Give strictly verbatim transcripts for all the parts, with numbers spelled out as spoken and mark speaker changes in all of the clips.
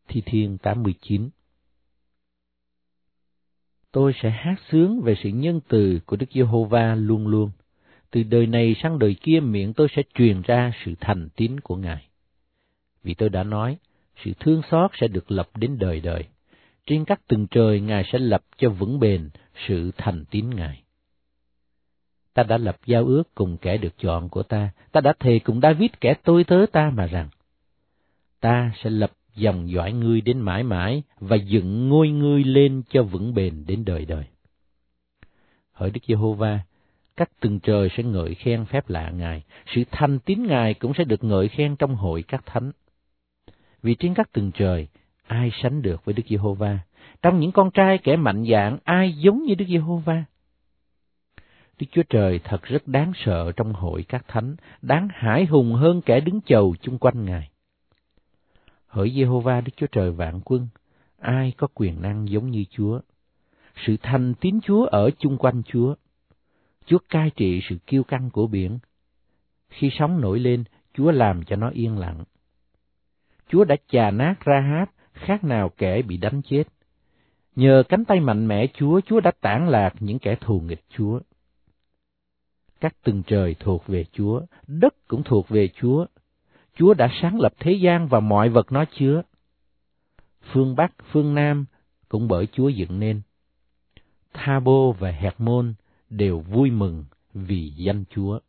Speaker 1: Thi Thiên tám mươi chín. Tôi sẽ hát sướng về sự nhân từ của Đức Giê-hô-va luôn luôn. Từ đời này sang đời kia, miệng tôi sẽ truyền ra sự thành tín của Ngài. Vì tôi đã nói, sự thương xót sẽ được lập đến đời đời. Trên các tầng trời, Ngài sẽ lập cho vững bền sự thành tín Ngài. Ta đã lập giao ước cùng kẻ được chọn của ta. Ta đã thề cùng David kẻ tôi tớ ta mà rằng, ta sẽ lập dòng dõi ngươi đến mãi mãi và dựng ngôi ngươi lên cho vững bền đến đời đời. Hỡi Đức Giê-hô-va, các tầng trời sẽ ngợi khen phép lạ Ngài, sự thành tín Ngài cũng sẽ được ngợi khen trong hội các thánh. Vì trên các tầng trời, ai sánh được với Đức Giê-hô-va? Trong những con trai kẻ mạnh dạn, ai giống như Đức Giê-hô-va? Đức Chúa Trời thật rất đáng sợ trong hội các thánh, đáng hãi hùng hơn kẻ đứng chầu chung quanh Ngài. Hỡi Giê-hô-va Đức Chúa Trời vạn quân, ai có quyền năng giống như Chúa? Sự thành tín Chúa ở chung quanh Chúa. Chúa cai trị sự kiêu căng của biển. Khi sóng nổi lên, Chúa làm cho nó yên lặng. Chúa đã chà nát Ra-háp, khác nào kẻ bị đánh chết. Nhờ cánh tay mạnh mẽ Chúa, Chúa đã tản lạc những kẻ thù nghịch Chúa. Các tầng trời thuộc về Chúa, đất cũng thuộc về Chúa. Chúa đã sáng lập thế gian và mọi vật nó chứa. Phương Bắc, phương Nam cũng bởi Chúa dựng nên. Tha-bô và Hẹt-môn đều vui mừng vì danh Chúa.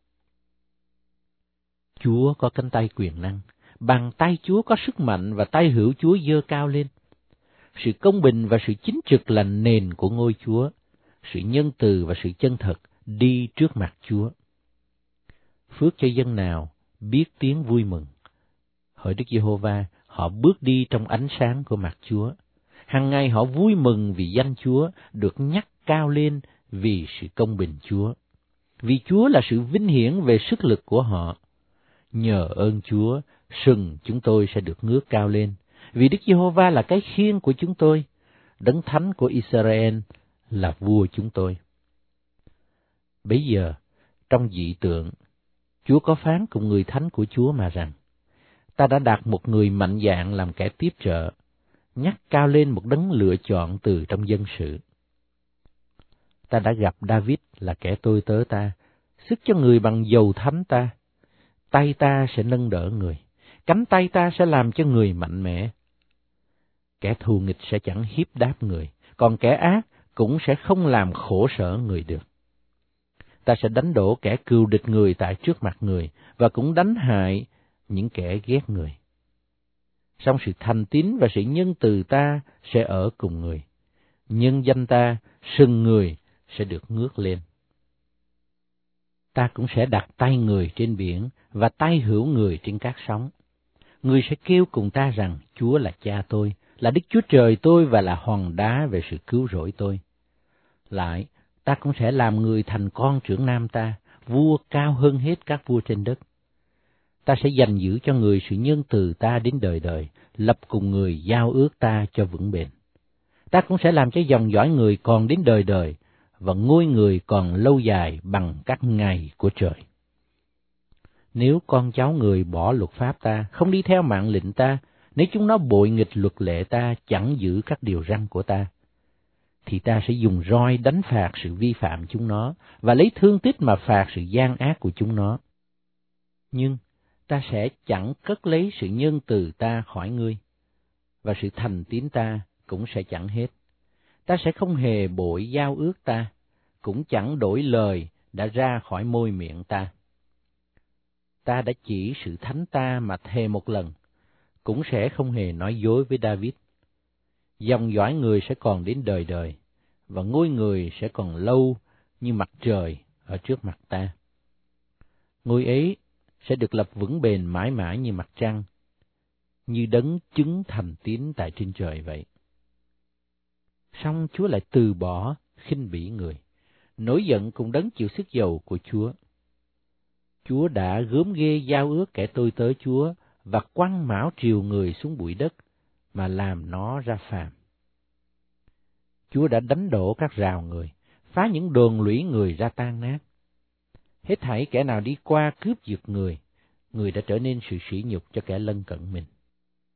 Speaker 1: Chúa có cánh tay quyền năng, bàn tay Chúa có sức mạnh và tay hữu Chúa giơ cao lên. Sự công bình và sự chính trực là nền của ngôi Chúa, sự nhân từ và sự chân thật đi trước mặt Chúa. Phước cho dân nào biết tiếng vui mừng. Hỡi Đức Giê-hô-va, họ bước đi trong ánh sáng của mặt Chúa. Hằng ngày họ vui mừng vì danh Chúa, được nhắc cao lên vì sự công bình Chúa. Vì Chúa là sự vinh hiển về sức lực của họ. Nhờ ơn Chúa, sừng chúng tôi sẽ được ngước cao lên. Vì Đức Giê-hô-va là cái khiên của chúng tôi, Đấng Thánh của Israel là vua chúng tôi. Bấy giờ, trong dị tượng, Chúa có phán cùng người thánh của Chúa mà rằng, ta đã đặt một người mạnh dạn làm kẻ tiếp trợ, nhắc cao lên một đấng lựa chọn từ trong dân sự. Ta đã gặp David là kẻ tôi tớ ta, sức cho người bằng dầu thánh ta. Tay ta sẽ nâng đỡ người, cánh tay ta sẽ làm cho người mạnh mẽ. Kẻ thù nghịch sẽ chẳng hiếp đáp người, còn kẻ ác cũng sẽ không làm khổ sở người được. Ta sẽ đánh đổ kẻ cừu địch người tại trước mặt người, và cũng đánh hại những kẻ ghét người. Song sự thành tín và sự nhân từ ta sẽ ở cùng người. Nhân danh ta, sừng người sẽ được ngước lên. Ta cũng sẽ đặt tay người trên biển và tay hữu người trên các sóng. Người sẽ kêu cùng ta rằng, Chúa là cha tôi, là Đức Chúa Trời tôi và là hòn đá về sự cứu rỗi tôi. Lại, ta cũng sẽ làm người thành con trưởng nam ta, vua cao hơn hết các vua trên đất. Ta sẽ dành giữ cho người sự nhân từ ta đến đời đời, lập cùng người giao ước ta cho vững bền. Ta cũng sẽ làm cho dòng dõi người còn đến đời đời, và ngôi người còn lâu dài bằng các ngày của trời. Nếu con cháu người bỏ luật pháp ta, không đi theo mạng lệnh ta, nếu chúng nó bội nghịch luật lệ ta, chẳng giữ các điều răn của ta, thì ta sẽ dùng roi đánh phạt sự vi phạm chúng nó, và lấy thương tích mà phạt sự gian ác của chúng nó. Nhưng ta sẽ chẳng cất lấy sự nhân từ ta khỏi ngươi, và sự thành tín ta cũng sẽ chẳng hết. Ta sẽ không hề bội giao ước ta, cũng chẳng đổi lời đã ra khỏi môi miệng ta. Ta đã chỉ sự thánh ta mà thề một lần, cũng sẽ không hề nói dối với David. Dòng dõi người sẽ còn đến đời đời, và ngôi người sẽ còn lâu như mặt trời ở trước mặt ta. Ngôi ấy sẽ được lập vững bền mãi mãi như mặt trăng, như đấng chứng thành tín tại trên trời vậy. Song Chúa lại từ bỏ, khinh bỉ người, nổi giận cùng đấng chịu sức dầu của Chúa. Chúa đã gớm ghê giao ước kẻ tôi tớ Chúa, và quăng mão triều người xuống bụi đất, mà làm nó ra phàm. Chúa đã đánh đổ các rào người, phá những đồn lũy người ra tan nát. Hết thảy kẻ nào đi qua cướp giật người, người đã trở nên sự sỉ nhục cho kẻ lân cận mình.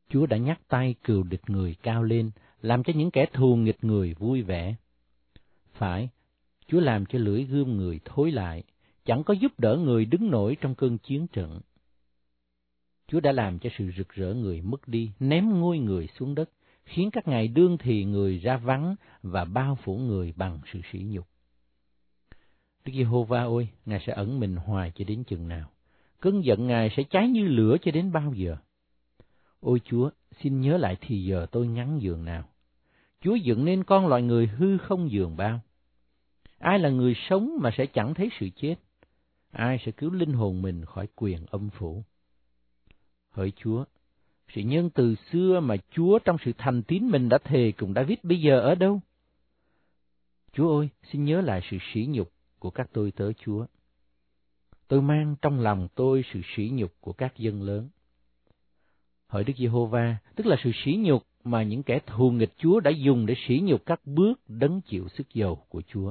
Speaker 1: Chúa đã nhắc tay cừu địch người cao lên, làm cho những kẻ thù nghịch người vui vẻ. Phải, Chúa làm cho lưỡi gươm người thối lại, chẳng có giúp đỡ người đứng nổi trong cơn chiến trận. Chúa đã làm cho sự rực rỡ người mất đi, ném ngôi người xuống đất, khiến các ngày đương thì người ra vắng và bao phủ người bằng sự sỉ nhục. Đức Giê-hô-va ơi, Ngài sẽ ẩn mình hoài cho đến chừng nào? Cơn giận Ngài sẽ cháy như lửa cho đến bao giờ? Ôi Chúa, xin nhớ lại thì giờ tôi ngắn giường nào. Chúa dựng nên con loài người hư không giường bao. Ai là người sống mà sẽ chẳng thấy sự chết? Ai sẽ cứu linh hồn mình khỏi quyền âm phủ? Hỡi Chúa, sự nhân từ xưa mà Chúa trong sự thành tín mình đã thề cùng David bây giờ ở đâu? Chúa ơi, xin nhớ lại sự sỉ nhục của các tôi tớ Chúa. Tôi mang trong lòng tôi sự sỉ nhục của các dân lớn. Hỡi Đức Giê-hô-va, tức là sự sỉ nhục mà những kẻ thù nghịch Chúa đã dùng để sỉ nhục các bước đấng chịu sức dầu của Chúa.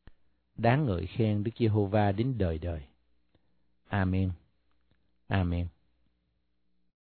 Speaker 1: Đáng ngợi khen Đức Giê-hô-va đến đời đời. Amen. Amen.